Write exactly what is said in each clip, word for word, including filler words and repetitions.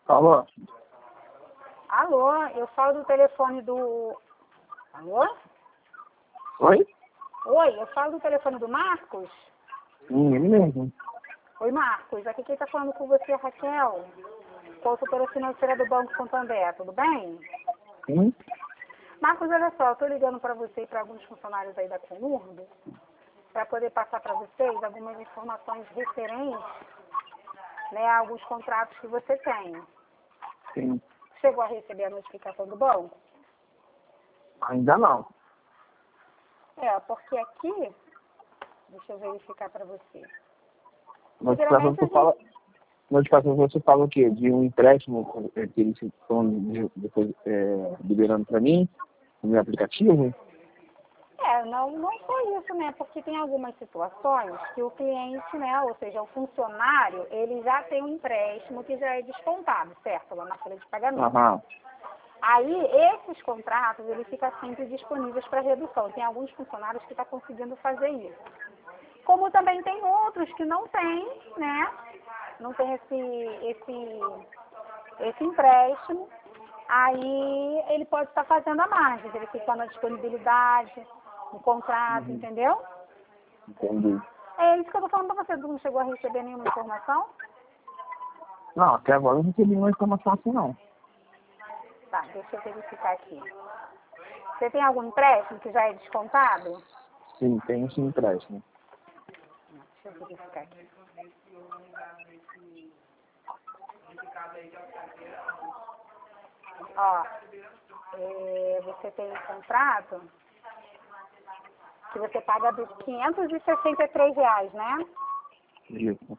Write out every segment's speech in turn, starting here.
Alô? Alô, eu falo do telefone do... Alô? Oi? Oi, eu falo do telefone do Marcos? Sim, ele mesmo. Oi, Marcos, aqui quem está falando com você é Raquel, consultora financeira do Banco Santander, tudo bem? Sim? Marcos, olha só, eu estou ligando para você e para alguns funcionários aí da Conurb, para poder passar para vocês algumas informações referentes, né, a alguns contratos que você tem. Sim. Chegou a receber a notificação do banco? Ainda não. É, porque aqui, deixa eu verificar para você. Notificação Geralmente você a fala. gente, Notificação você fala o quê? De um empréstimo eh, que eles estão de- depois é, liberando para mim, no meu aplicativo? é, não, não foi isso, né? Porque tem algumas situações que o cliente, né, ou seja, o funcionário, ele já tem um empréstimo que já é descontado, certo? Lá na folha de pagamento. Aham. Aí, esses contratos, ele fica sempre disponíveis para redução. Tem alguns funcionários que estão conseguindo fazer isso. Como também tem outros que não têm, né? Não tem esse, esse, esse empréstimo. Aí, ele pode estar fazendo a margem, verificando a disponibilidade, o contrato, Uhum. entendeu? Entendi. É isso que eu tô falando pra você. Tu não chegou a receber nenhuma informação? Não, até agora eu não recebi nenhuma informação assim não. Tá, deixa eu verificar aqui. Você tem algum empréstimo que já é descontado? Sim, tem esse empréstimo. Deixa eu verificar aqui. Ó, é, você tem um contrato que você paga dos quinhentos e sessenta e três reais, né? Isso.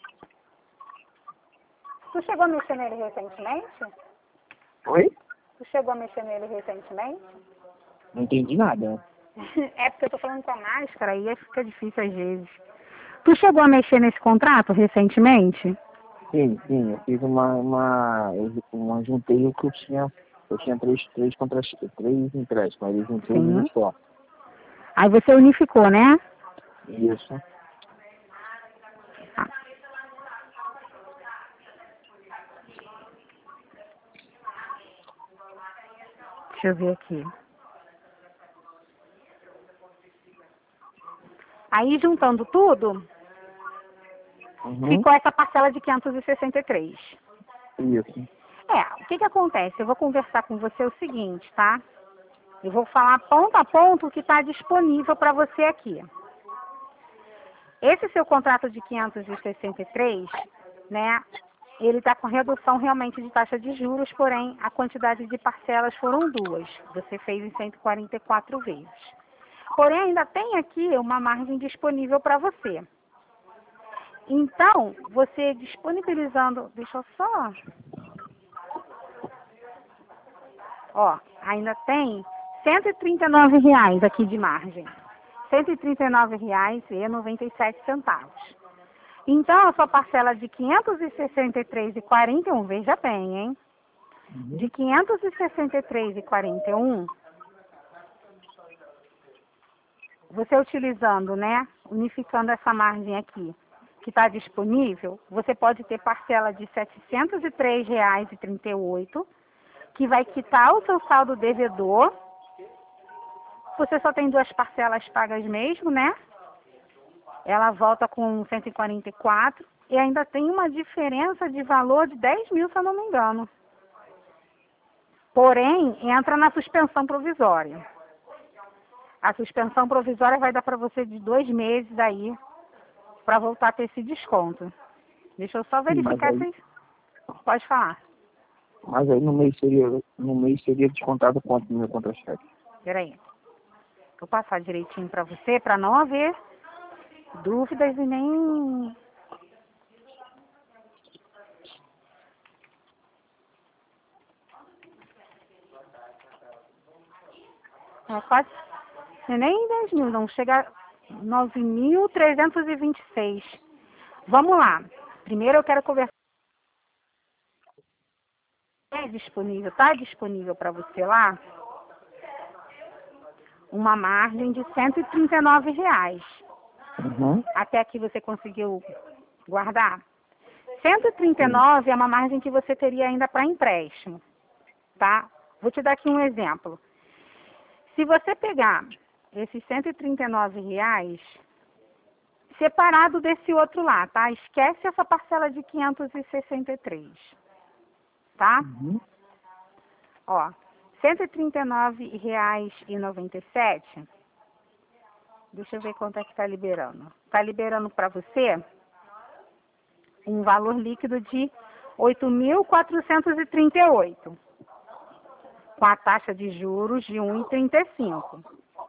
Tu chegou a mexer nele recentemente? Oi? Tu chegou a mexer nele recentemente? Não entendi nada. É porque eu tô falando com a máscara e aí fica difícil às vezes. Tu chegou a mexer nesse contrato recentemente? Sim, sim, eu fiz uma, uma, eu- uma juntei o que eu tinha, eu tinha três, três contra três empréstimos, aí eu juntei em um Sim. só. Aí você unificou, né? Isso. Ah, deixa eu ver aqui. Aí juntando tudo, Uhum. ficou essa parcela de quinhentos e sessenta e três. Isso. É, o que que acontece? Eu vou conversar com você o seguinte, tá? Eu vou falar ponto a ponto o que está disponível para você aqui. Esse seu contrato de quinhentos e sessenta e três, né? Ele está com redução realmente de taxa de juros, porém a quantidade de parcelas foram duas. Você fez em cento e quarenta e quatro vezes. Porém ainda tem aqui uma margem disponível para você. Então, você disponibilizando, deixa eu só, ó, ainda tem cento e trinta e nove reais aqui de margem. cento e trinta e nove reais e noventa e sete centavos. Então, a sua parcela de quinhentos e sessenta e três reais e quarenta e um, veja bem, hein? De Uhum. quinhentos e sessenta e três reais e quarenta e um, você utilizando, né, unificando essa margem aqui, que está disponível, você pode ter parcela de setecentos e três reais e trinta e oito, que vai quitar o seu saldo devedor. Você só tem duas parcelas pagas mesmo, né? Ela volta com cento e quarenta e quatro e ainda tem uma diferença de valor de dez mil, se eu não me engano. Porém, entra na suspensão provisória. A suspensão provisória vai dar para você de dois meses aí, para voltar a ter esse desconto. Deixa eu só Sim, mas verificar aí, se... Pode falar. mas aí no mês seria, no mês seria descontado quanto no meu contra-cheque? Peraí. Vou passar direitinho para você, para não haver dúvidas e nem... É quase... não é nem dez mil, não. Chega a nove mil trezentos e vinte e seis. Vamos lá. Primeiro eu quero conversar. É disponível, está disponível para você lá uma margem de cento e trinta e nove reais. Uhum. Até aqui você conseguiu guardar? cento e trinta e nove é uma margem que você teria ainda para empréstimo, tá? Vou te dar aqui um exemplo. Se você pegar esses cento e trinta e nove reais separado desse outro lá, tá? Esquece essa parcela de quinhentos e sessenta e três, tá? Uhum. Ó, cento e trinta e nove reais e noventa e sete. Deixa eu ver quanto é que está liberando. Está liberando para você um valor líquido de oito mil quatrocentos e trinta e oito, com a taxa de juros de um vírgula trinta e cinco.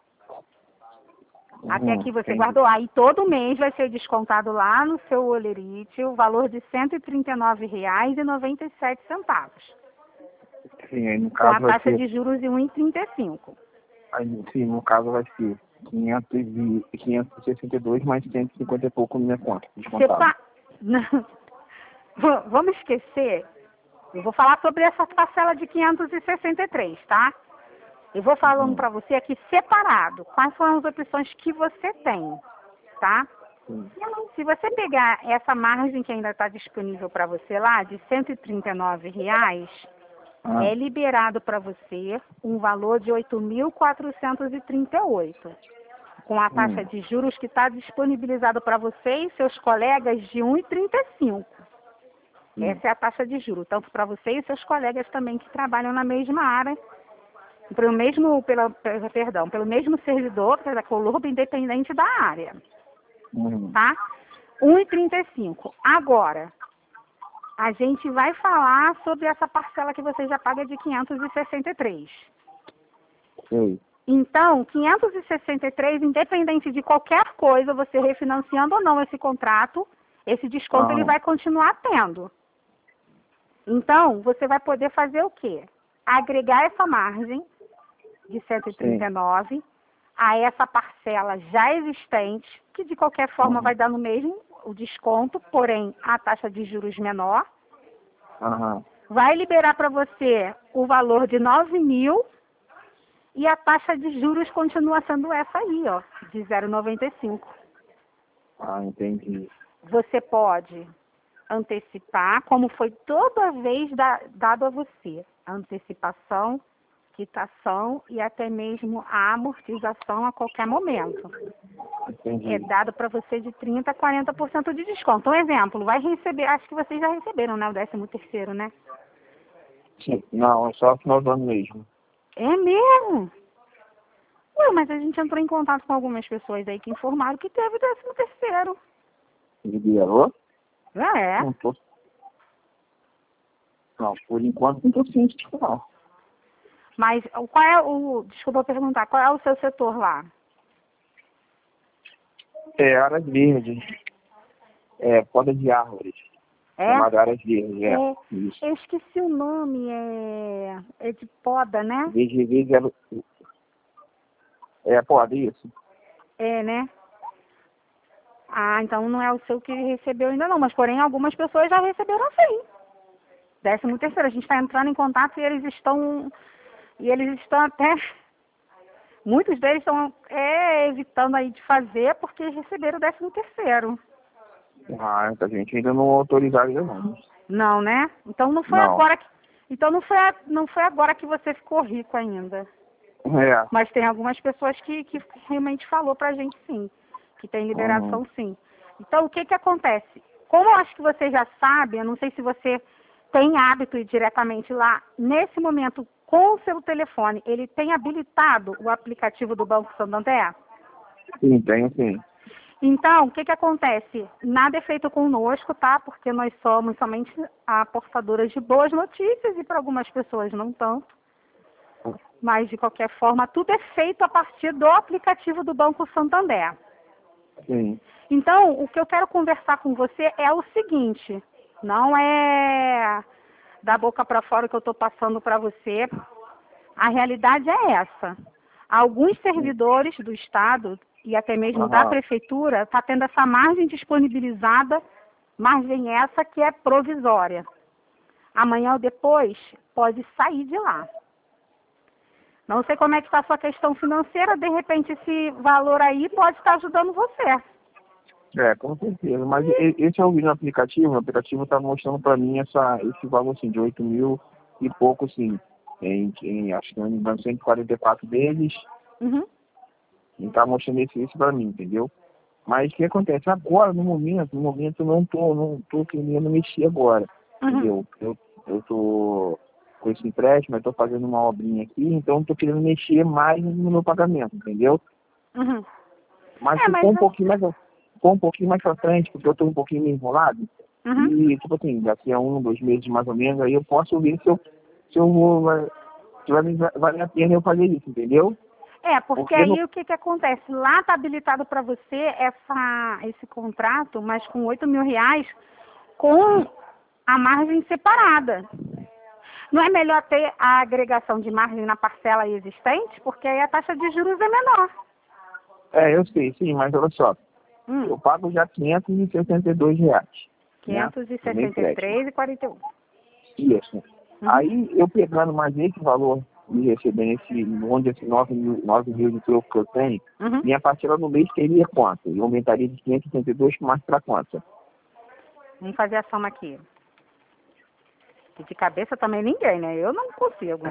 Até aqui você Entendi. guardou. Aí todo mês vai ser descontado lá no seu olerite o valor de cento e trinta e nove reais e noventa e sete centavos. Sim, aí no Com a caso vai taxa ser. de juros de um vírgula trinta e cinco. Aí, sim, no caso vai ser quinhentos e quinhentos e sessenta e dois mais cento e cinquenta e pouco na minha conta, descontado. Sepa... Não. V- Vamos esquecer. Eu vou falar sobre essa parcela de quinhentos e sessenta e três, tá? Eu vou falando Uhum. para você aqui separado quais são as opções que você tem, tá? Sim. Se você pegar essa margem que ainda está disponível para você lá, de cento e trinta e nove reais, Ah, é liberado para você um valor de oito mil quatrocentos e trinta e oito, com a taxa hum, de juros que está disponibilizado para você e seus colegas de um vírgula trinta e cinco. sim. Essa é a taxa de juros, tanto para você e seus colegas também que trabalham na mesma área, pelo mesmo, pela, pela- perdão, pelo mesmo servidor, pela Colurba, independente da área, Hum, tá? um vírgula trinta e cinco. Agora, a gente vai falar sobre essa parcela que você já paga de quinhentos e sessenta e três. sei. Então, quinhentos e sessenta e três, independente de qualquer coisa, você refinanciando ou não esse contrato, esse desconto ele Ah, vai continuar tendo. Então, você vai poder fazer o quê? Agregar essa margem de cento e trinta e nove a essa parcela já existente, que de qualquer forma Uhum. vai dar no mesmo o desconto, porém a taxa de juros menor. Aham. Vai liberar para você o valor de nove mil e a taxa de juros continua sendo essa aí, ó, de zero vírgula noventa e cinco. Ah, entendi. Você pode antecipar, como foi toda vez da- dado a você, a antecipação, quitação e até mesmo a amortização a qualquer momento. Entendi. É dado para você de trinta por cento a quarenta por cento de desconto. Um exemplo, vai receber, acho que vocês já receberam, né, o décimo terceiro, né? Sim. Não, é só final do ano mesmo. É mesmo? Ué, mas a gente entrou em contato com algumas pessoas aí que informaram que teve décimo terceiro. Liberou? Ah, é? Não tô. Não, por enquanto não tô ciente disso, não. Mas o- qual é o, desculpa perguntar, qual é o seu setor lá? É áreas verdes. É poda de árvores. É? Chamada áreas verdes, é. É, Isso. eu esqueci o nome, é, é de poda, né? V G V zero. É poda, isso. É, né? Ah, então não é o seu que recebeu ainda não, mas porém algumas pessoas já receberam sim. Décimo terceiro, a gente está entrando em contato e eles estão, e eles estão até, muitos deles estão é, evitando aí de fazer porque receberam o décimo terceiro. Ah, a gente ainda não autorizaram ainda não. Não, né? Então não foi Não. agora que, então não foi, a- não foi agora que você ficou rico ainda. É. Mas tem algumas pessoas que, que realmente falou pra gente sim, que tem liberação Uhum. sim. Então o que que acontece? Como eu acho que você já sabe, eu não sei se você tem hábito de ir diretamente lá, nesse momento com o seu telefone, ele tem habilitado o aplicativo do Banco Santander? Sim, tem sim. Então, o que que acontece? Nada é feito conosco, tá? Porque nós somos somente a portadora de boas notícias e para algumas pessoas não tanto. Mas, de qualquer forma, tudo é feito a partir do aplicativo do Banco Santander. Sim. Então, o que eu quero conversar com você é o seguinte, não é da boca para fora que eu estou passando para você, a realidade é essa. Alguns servidores do Estado e até mesmo da Aham. Prefeitura está tendo essa margem disponibilizada, margem essa que é provisória. Amanhã ou depois pode sair de lá. Não sei como é que está a sua questão financeira, de repente esse valor aí pode estar ajudando você. É, com certeza. Mas e- esse eu vi no aplicativo, o aplicativo tá mostrando para mim essa, esse valor assim, de oito mil e pouco, assim, em, em acho que em cento e quarenta e quatro deles, Uhum, e tá mostrando esse, isso para mim, entendeu? Mas o que acontece? Agora, no momento, no momento eu não tô, não tô querendo mexer agora, uhum, entendeu? Eu, eu tô com esse empréstimo, eu tô fazendo uma obrinha aqui, então eu tô querendo mexer mais no meu pagamento, entendeu? uhum. Mas É, se mas... for um pouquinho mais, for um pouquinho mais pra frente, porque eu tô um pouquinho meio enrolado, Uhum. e tipo assim, daqui a um, dois meses mais ou menos, aí eu posso ver se eu, se eu vou, vai, se vai, vale a pena eu fazer isso, entendeu? É, porque Porque no, aí o que, que acontece? Lá está habilitado para você essa, esse contrato, mas com oito mil reais, com a margem separada. Não é melhor ter a agregação de margem na parcela existente, porque aí a taxa de juros é menor. é, eu sei, sim, mas olha só, Hum, eu pago já quinhentos e sessenta e dois reais, né? quinhentos e No meu sessenta e empréstimo. três e quarenta e um. Isso. Uhum, Aí eu pegando mais esse valor e recebendo esse, onde esse nove mil, nove mil de troco que eu tenho, uhum. minha parcela no mês seria quanto? Eu aumentaria de quinhentos e sessenta e dois mais para quanto? Vamos fazer a soma aqui. Que de cabeça também ninguém, né? Eu não consigo.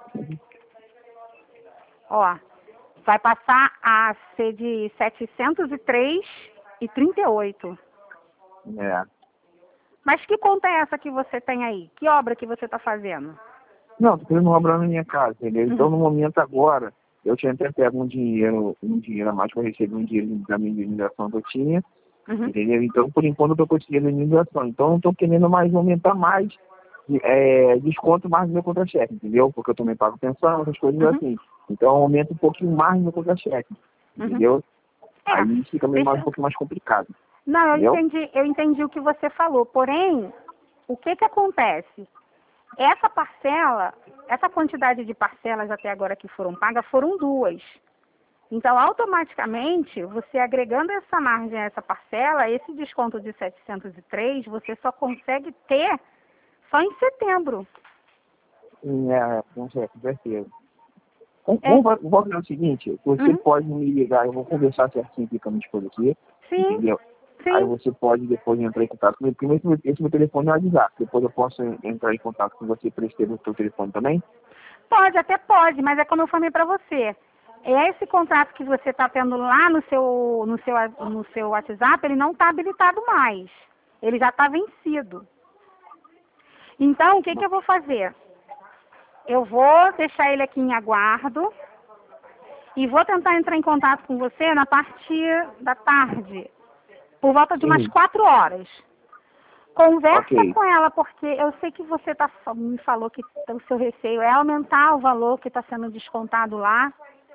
Ó, vai passar a ser de setecentos e três e trinta e oito. É. É. Mas que conta é essa que você tem aí? Que obra que você está fazendo? Não, tô fazendo uma obra na minha casa, entendeu? Então Uhum, no momento agora, eu tinha até pego um dinheiro, um dinheiro a mais para receber um dinheiro da minha indenização que eu tinha, uhum, entendeu? Então por enquanto eu tô conseguindo a indenização. Então eu não tô querendo mais aumentar mais é, desconto mais no meu contra-cheque, entendeu? Porque eu também pago pensão, essas coisas uhum, assim. Então eu aumento um pouquinho mais no meu contra-cheque, uhum. entendeu? É, Aí fica meio mais, um deixa... pouquinho mais complicado, Não, eu entendeu? entendi, eu entendi o que você falou. Porém, o que que acontece? Essa parcela, essa quantidade de parcelas até agora que foram pagas foram duas. Então, automaticamente, você agregando essa margem a essa parcela, esse desconto de setecentos e três, você só consegue ter só em setembro. Sim, é, com certeza. Vamos, É, vamos vamos fazer o seguinte, você uhum, pode me ligar, eu vou conversar certinho aqui com a minha esposa aqui, sim, entendeu? Aí sim. você pode depois entrar em contato comigo. Primeiro, esse esse meu telefone é o WhatsApp. Depois eu posso entrar em contato com você para escrever o seu telefone também? Pode, até pode, mas é como eu falei para você. Esse contrato que você está tendo lá no seu, no seu, no seu WhatsApp, ele não está habilitado mais. Ele já está vencido. Então, o que, que eu vou fazer? Eu vou deixar ele aqui em aguardo e vou tentar entrar em contato com você na partir da tarde, por volta de umas Sim, quatro horas. Conversa ok. com ela, porque eu sei que você tá, me falou que o seu receio é aumentar o valor que está sendo descontado lá.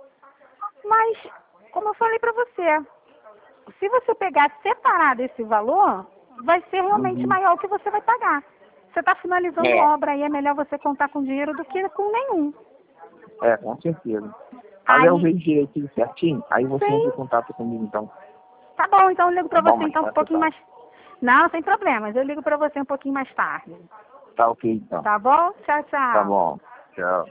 Mas, como eu falei para você, se você pegar separado esse valor, vai ser realmente Uhum. maior o que você vai pagar. Você está finalizando É, obra e é melhor você contar com dinheiro do que com nenhum. é, com certeza. Aí eu Aí, vejo direitinho certinho, aí você entra em sim, contato comigo então. tá bom, então eu ligo Tá para bom, você mais então um tarde, pouquinho tá? mais... Não, sem problemas, eu ligo para você um pouquinho mais tarde. Tá ok então. Tá bom? Tchau, Tá tchau. bom. Tchau.